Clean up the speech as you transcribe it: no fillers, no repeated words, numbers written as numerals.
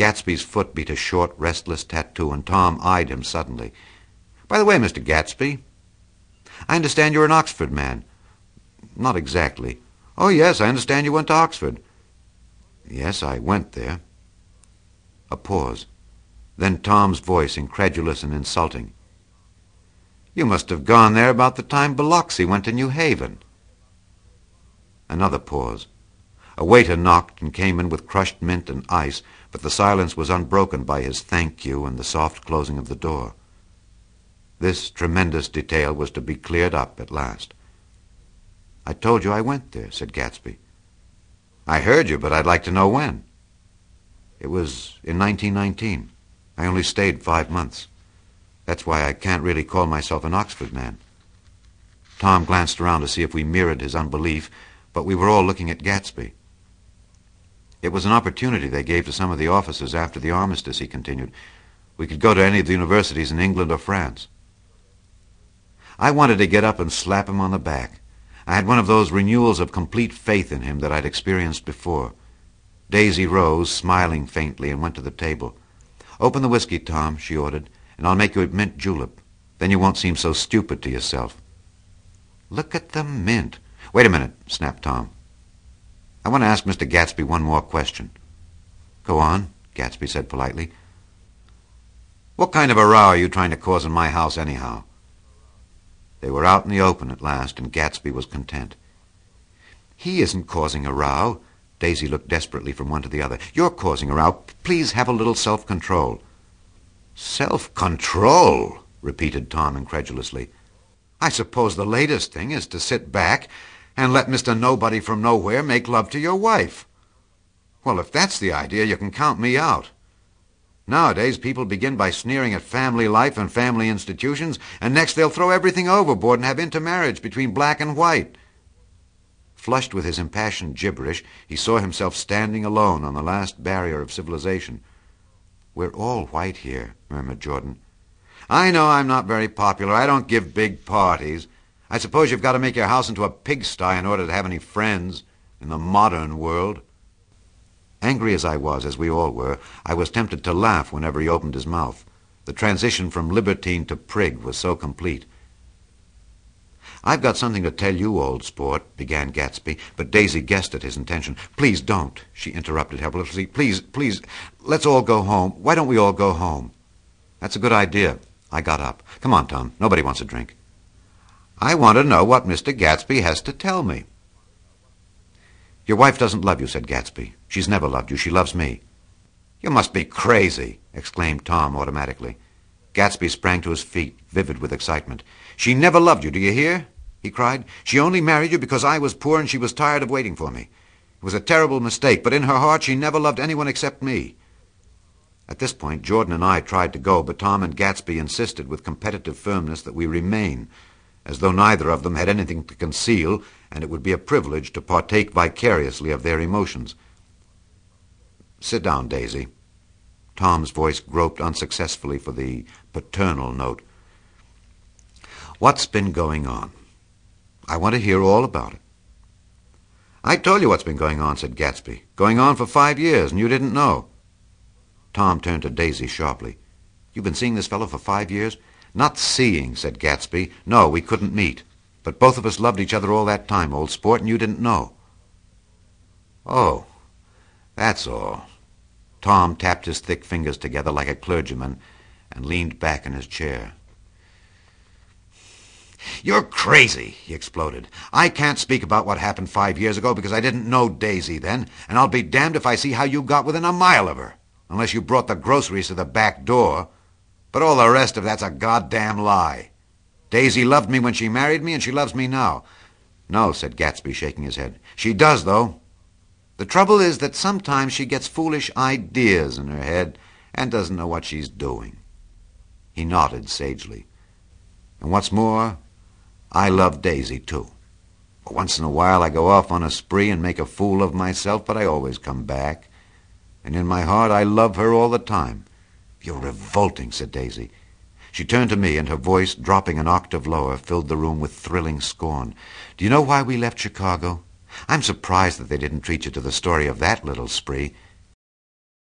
Gatsby's foot beat a short, restless tattoo, and Tom eyed him suddenly. "By the way, Mr. Gatsby, I understand you're an Oxford man." "Not exactly." "Oh, yes, I understand you went to Oxford." "Yes, I went there." A pause. Then Tom's voice, incredulous and insulting. "You must have gone there about the time Biloxi went to New Haven." Another pause. A waiter knocked and came in with crushed mint and ice, but the silence was unbroken by his thank you and the soft closing of the door. This tremendous detail was to be cleared up at last. "I told you I went there," said Gatsby. "I heard you, but I'd like to know when." "It was in 1919. I only stayed 5 months. That's why I can't really call myself an Oxford man." Tom glanced around to see if we mirrored his unbelief, but we were all looking at Gatsby. "It was an opportunity they gave to some of the officers after the armistice," he continued. "We could go to any of the universities in England or France." I wanted to get up and slap him on the back. I had one of those renewals of complete faith in him that I'd experienced before. Daisy rose, smiling faintly, and went to the table. "Open the whiskey, Tom," she ordered, "and I'll make you a mint julep. Then you won't seem so stupid to yourself." "Look at the mint." "Wait a minute," snapped Tom. "I want to ask Mr. Gatsby one more question." "Go on," Gatsby said politely. "What kind of a row are you trying to cause in my house anyhow?" They were out in the open at last, and Gatsby was content. "He isn't causing a row." Daisy looked desperately from one to the other. "You're causing a row. Please have a little self-control." "Self-control?" repeated Tom incredulously. "I suppose the latest thing is to sit back and let Mr. Nobody from Nowhere make love to your wife. Well, if that's the idea, you can count me out. Nowadays, people begin by sneering at family life and family institutions, and next they'll throw everything overboard and have intermarriage between black and white." Flushed with his impassioned gibberish, he saw himself standing alone on the last barrier of civilization. "We're all white here," murmured Jordan. "I know I'm not very popular. I don't give big parties. I suppose you've got to make your house into a pigsty in order to have any friends in the modern world." Angry as I was, as we all were, I was tempted to laugh whenever he opened his mouth. The transition from libertine to prig was so complete. "I've got something to tell you, old sport," began Gatsby, but Daisy guessed at his intention. "Please don't," she interrupted helplessly. "Please, let's all go home. Why don't we all go home?" "That's a good idea." I got up. "Come on, Tom. Nobody wants a drink." "I want to know what Mr. Gatsby has to tell me." "Your wife doesn't love you," said Gatsby. "She's never loved you. She loves me." "You must be crazy," exclaimed Tom automatically. Gatsby sprang to his feet, vivid with excitement. "She never loved you, do you hear?" he cried. "She only married you because I was poor and she was tired of waiting for me. It was a terrible mistake, but in her heart she never loved anyone except me." At this point, Jordan and I tried to go, but Tom and Gatsby insisted with competitive firmness that we remain, as though neither of them had anything to conceal, and it would be a privilege to partake vicariously of their emotions. "Sit down, Daisy." Tom's voice groped unsuccessfully for the paternal note. "What's been going on? I want to hear all about it." "I told you what's been going on," said Gatsby. "Going on for 5 years, and you didn't know." Tom turned to Daisy sharply. "You've been seeing this fellow for 5 years?" "Not seeing," said Gatsby. "No, we couldn't meet. But both of us loved each other all that time, old sport, and you didn't know." "Oh, that's all." Tom tapped his thick fingers together like a clergyman and leaned back in his chair. "You're crazy," he exploded. "I can't speak about what happened 5 years ago because I didn't know Daisy then, and I'll be damned if I see how you got within a mile of her, unless you brought the groceries to the back door. But all the rest of that's a goddamn lie. Daisy loved me when she married me, and she loves me now." "No," said Gatsby, shaking his head. "She does, though. The trouble is that sometimes she gets foolish ideas in her head and doesn't know what she's doing." He nodded sagely. "And what's more, I love Daisy, too. Once in a while I go off on a spree and make a fool of myself, but I always come back. And in my heart I love her all the time." "You're revolting," said Daisy. She turned to me, and her voice, dropping an octave lower, filled the room with thrilling scorn. "Do you know why we left Chicago? I'm surprised that they didn't treat you to the story of that little spree.